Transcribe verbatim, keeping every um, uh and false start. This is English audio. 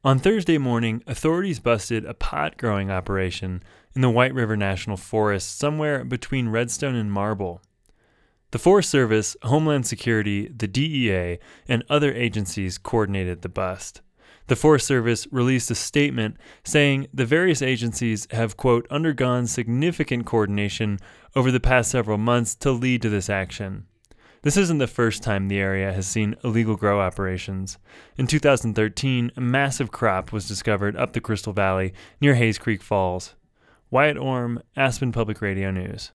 On Thursday morning, authorities busted a pot-growing operation in the White River National Forest somewhere between Redstone and Marble. The Forest Service, Homeland Security, the D E A, and other agencies coordinated the bust. The Forest Service released a statement saying the various agencies have, quote, undergone significant coordination over the past several months to lead to this action. This isn't the first time the area has seen illegal grow operations. In two thousand thirteen, a massive crop was discovered up the Crystal Valley near Hayes Creek Falls. Wyatt Orm, Aspen Public Radio News.